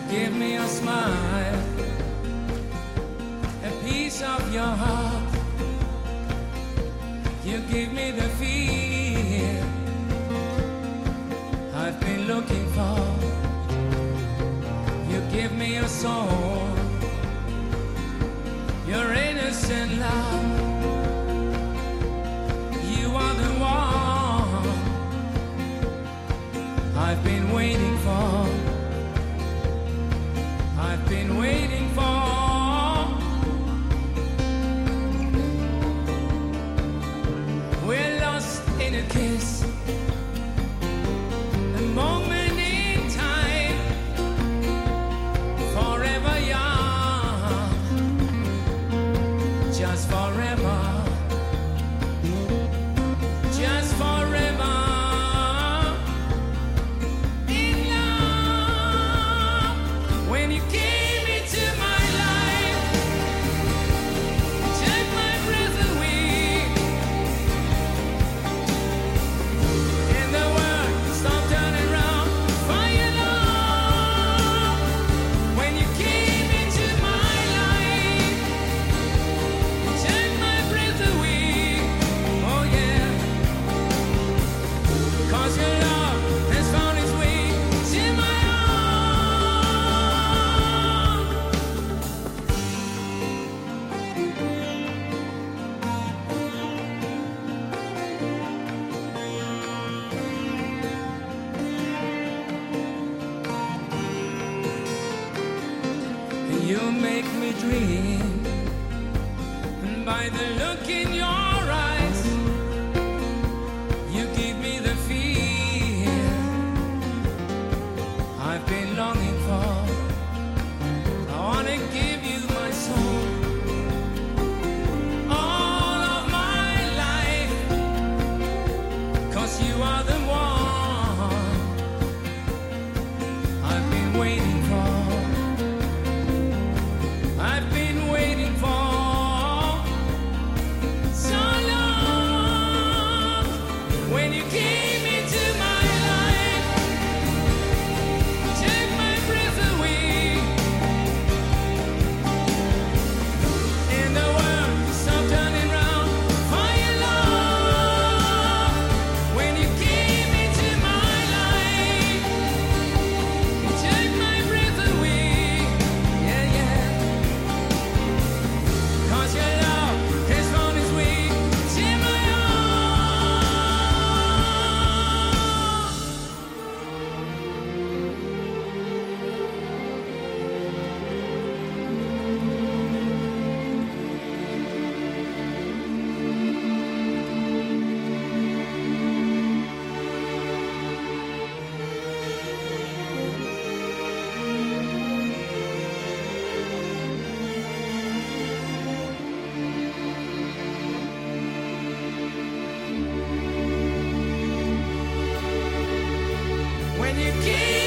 give me a smile, a piece of your heart. You give me the feel I've been looking for. You give me a soul, your innocent love. You are the one I've been waiting for. I've been waiting for. We're lost in a kiss, a moment in time, forever young, just forever, just forever. In love, when you came into my life, you took my breath away, and the world stopped turning round for your love. When you came into my life, you took my breath away. Oh yeah, 'cause your love has found its way to my heart. You make me dream, and by the look in your eyes, you give me the feel I've been longing for. I wanna give you my soul, all of my life, 'cause you are the one I've been waiting for. I've been waiting for so long. When you came into my life, you took my breath away, and the world stopped turning round for your love. When you came into my life, you took my breath away. Yeah, yeah. 'Cause your love has found its way to my heart. When you came